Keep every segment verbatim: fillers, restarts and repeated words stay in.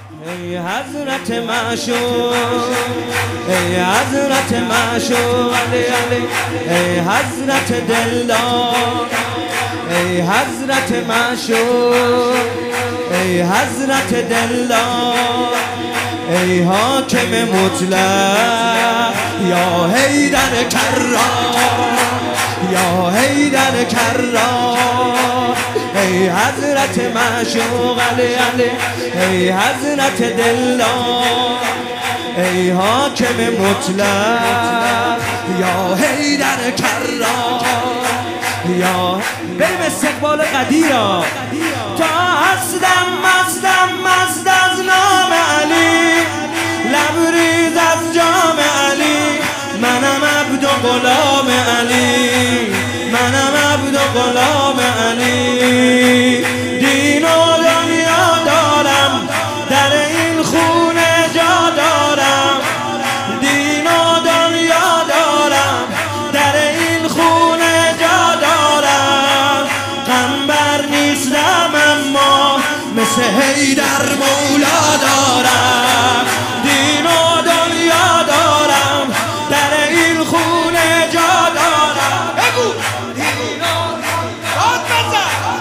ای حضرت معشوق، ای حضرت معشوق علی علی، ای حضرت دلدار، ای حضرت معشوق، ای حضرت دلدار، ای حاکم مطلق یا حیدر کرار، یا حیدر کرار، ای حضرت معشوق علی علی، ای حضرت دلدار، ای حاکم مطلق یا حیدر کرار. یا بریم استقبال قدیرا. تا هستم مستم مست از نام علی، لبریز از جام علی، منم عبد و غلام علی، منم عبد و غلام علی. دین و دنیا دارم، در این خونه جا دارم، دین و دنیا دارم، در این خونه جا دارم. غم بر نیستم اما مثل حیدر مولا دارم، دین و دنیا دارم، در این خونه جا دارم. بگو دین و داد بزن.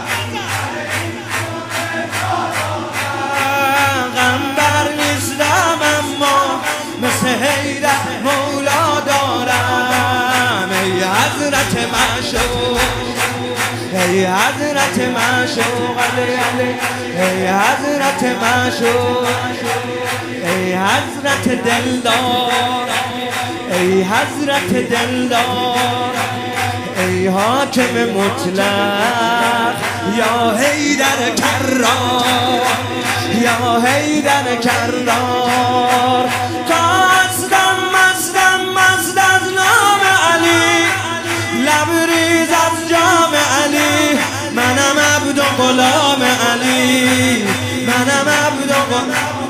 غم بر نیستم اما مثل حیدر مولا دارم. ای حضرت معشوق، ای حضرت معشوق علی علی، ای حضرت معشوق، ای حضرت دلدار، ای حضرت دلدار، ای حاکم مطلق یا حیدر کرار، یا حیدر کرار. تا هستم مستم مست از نام علی، لبریز از جام علی، منم عبد و غلام علی، منم عبد و غلام.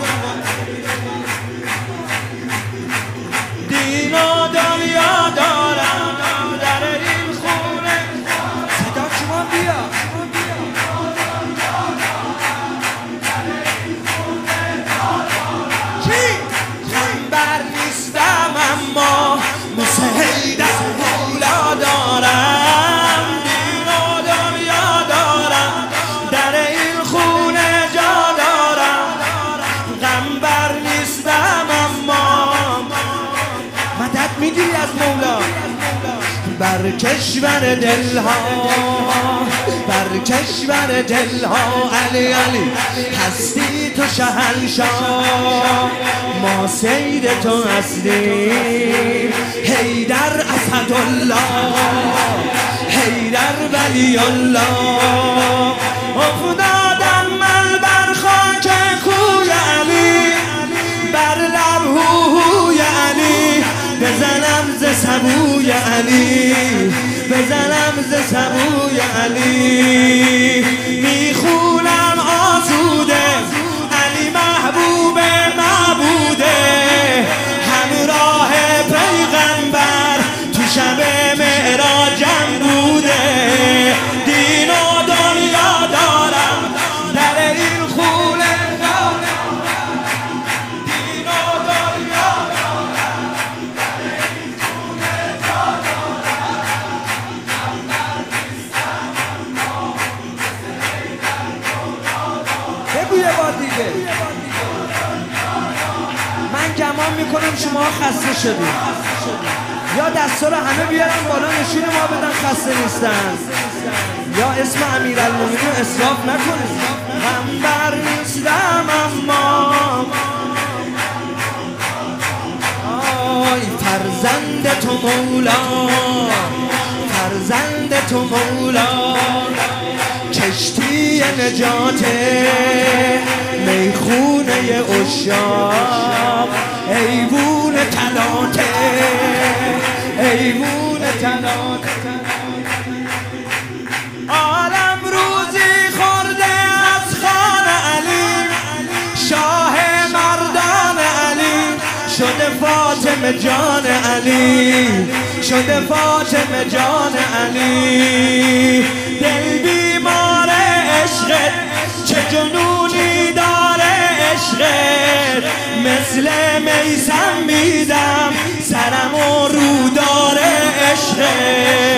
دین و دنیا دارم، در این خونه صدا شما بیا. چی؟ غم بر نیستم اما مثل حیدر مولا دارم، دین و دنیا دارم، در این خونه جا دارم. غم بر نیستم اما مدد میگیری از مولا. بر کشور دلها، بر کشور دلها علی علی، هستی تو شهنشاه، ما سید تو هستیم. حیدر اسدالله، حیدر ولی الله. افتادم من بر خاک کوی علی، بر لب هوهوی علی، بزنم ز سبوی علی، بزنم ز سبوی علی. میخونم آسوده علی محبوب معبوده، همراه پیغمبر تو شب معراجم بوده. دین و دنیا دارم، در این خونه دارم، دین و دنیا دارم، در این خونه دارم. بگو یه بار دیگه. من گمان میکنم شما خسته شدید، یا دستا رو همه بیارن بالا نشین ما بدن خسته نیستن، یا اسم امیرالمومنین اسراف نکنید. غم بر نیستم اما آی فرزند تو مولا، فرزند تو مولا. کشتی نجات میخونه عشاق، ایوون تلاته، ایوون تلاته. عالم روزی خورده از خان علی، شاه مردان علی، شده فاطمه جان علی، شده فاطمه جان علی. دل بیمار عشقت چه جنونی داره عشقت مثل میسم میدم سرم و رو داره عشقت